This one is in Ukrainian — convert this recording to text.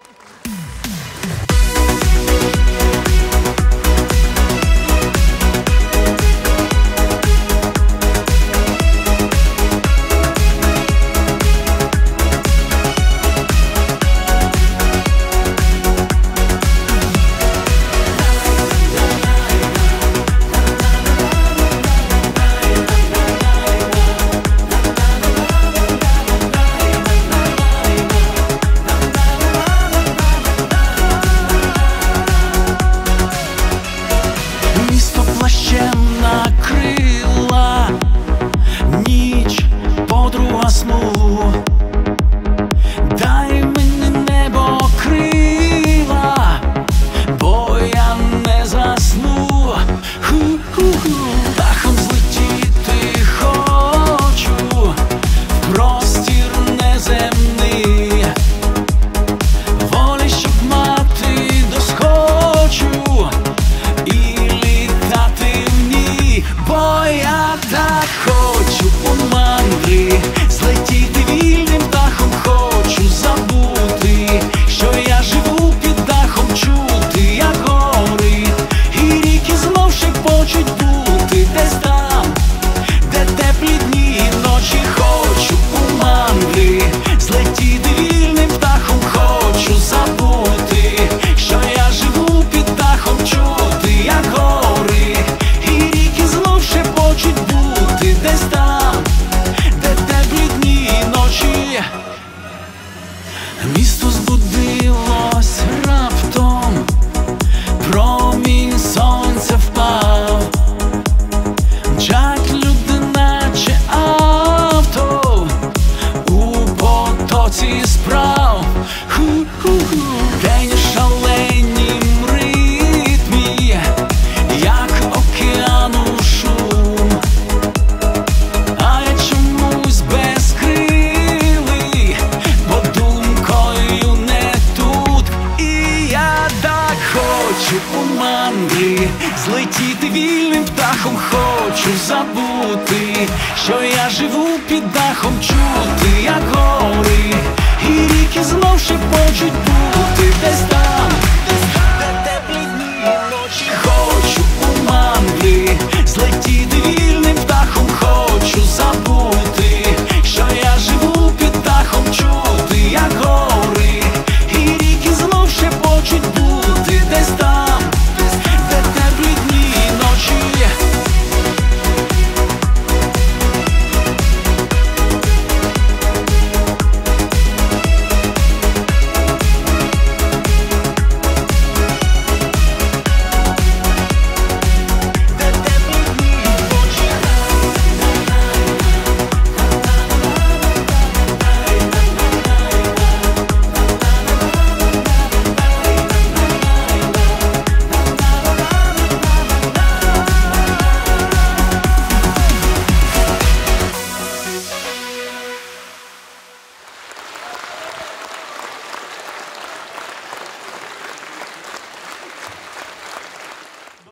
Накрила ніч, подруга сну, дай мені небо крила, бо я не засну. Дахом злетіти хочу в простір неземний, волі, щоб мати досхочу і літати в ній. Бо я так хочу у мандрі злетіти вільним птахом, хочу забути, що я живу під дахом, чути, як гори і ріки знов шепочуть, бути десь там, де теплі дні і ночі. Хочу у мандрі злетіти вільним птахом, хочу забути, що я живу під дахом, чути, як гори і ріки знов шепочуть, бути десь там, де теплі дні і ночі. Місто збудилось раптом, промінь сонця впав, мчать люди, наче авто у потоці справ. День у шаленім ритмі, як океану шум, а я чомусь безкрилий, бо думкою не тут. І я так хочу у мандрі злетіти вільним птахом, хочу забути, що я живу під дахом, чути, як гори і ріки знов шепочуть, бути десь там.